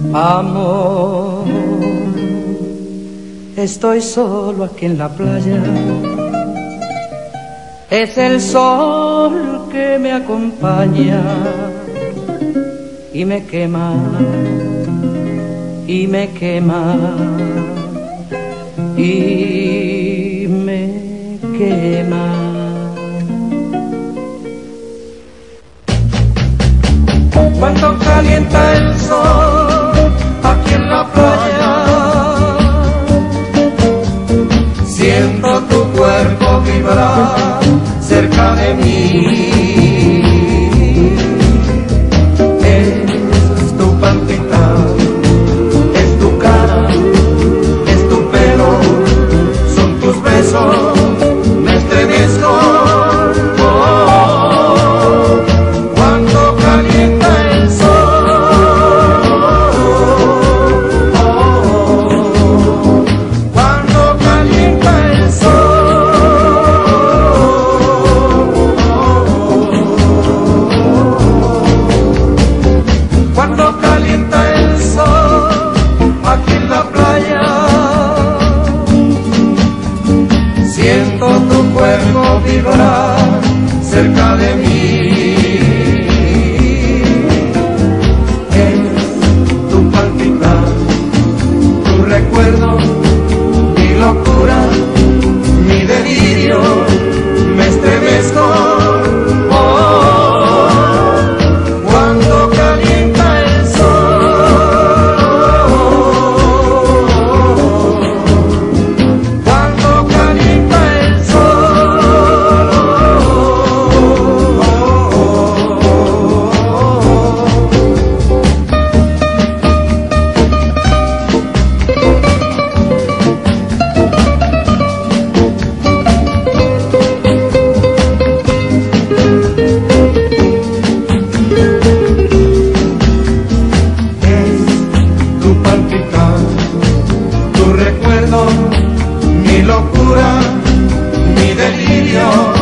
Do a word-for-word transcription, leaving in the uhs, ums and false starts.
Amor, estoy solo aquí en la playa. Es el sol que me acompaña y me quema, y me quema, y me quema. Cuando calienta el sol aquí en la playa, siento tu cuerpo vibrar cerca de mí. Es tu pancita, es tu cara, es tu pelo, son tus besos, me estremezco. Oh, cuando calienta el sol, oh, cuando calienta el sol, cuando calienta el sol aquí en la playa, siento tu cuerpo vibrar cerca de mí. Es tu palpitar, tu recuerdo, mi locura, mi delirio, me estremezco. Oh, cuando calienta el sol, cuando calienta el sol, tu palpitar, tu recuerdo, mi locura, mi delirio.